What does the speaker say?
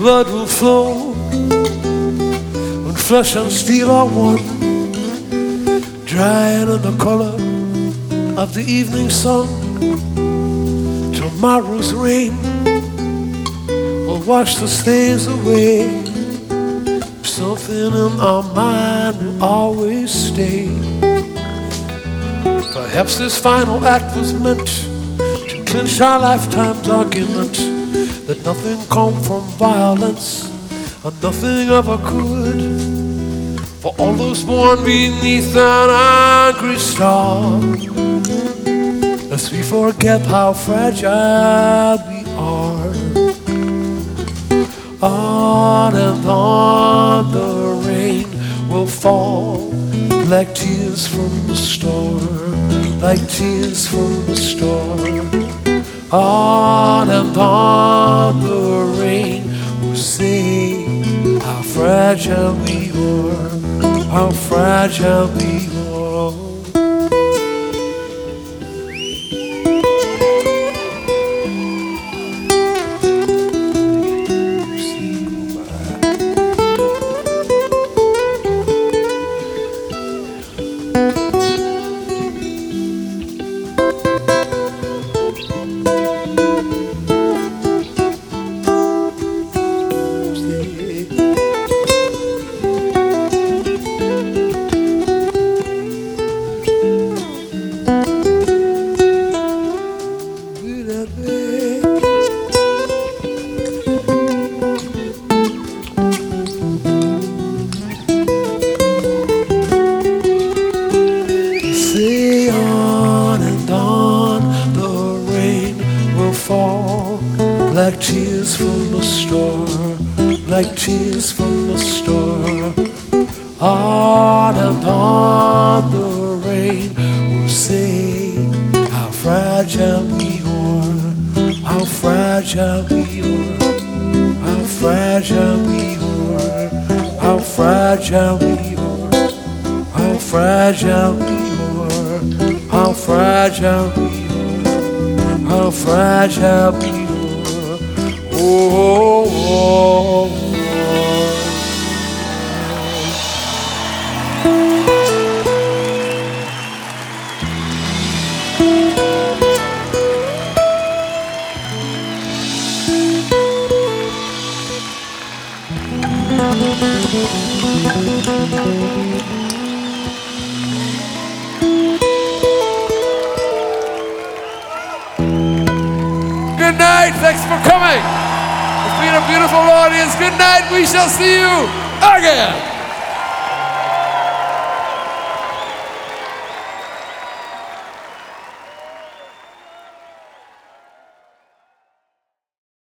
blood will flow when flesh and steel are one, drying in the color of the evening sun. Tomorrow's rain will wash the stains away. Something in our mind will always stay. Perhaps this final act was meant to clinch our lifetime's argument that nothing come from violence and nothing ever could. For all those born beneath an angry star, lest we forget how fragile we are. On and on the rain will fall like tears from the storm, like tears from the storm. On and on the rain will say how fragile we are, how fragile we are. Like tears from the storm, like tears from the storm. On and on the rain will say how fragile we are, how fragile we are, how fragile we are, how fragile we are, how fragile we are, how fragile we are, how fragile we are. Oh, oh, oh. Good night, thanks for coming. It's been a beautiful audience. Good night, we shall see you again.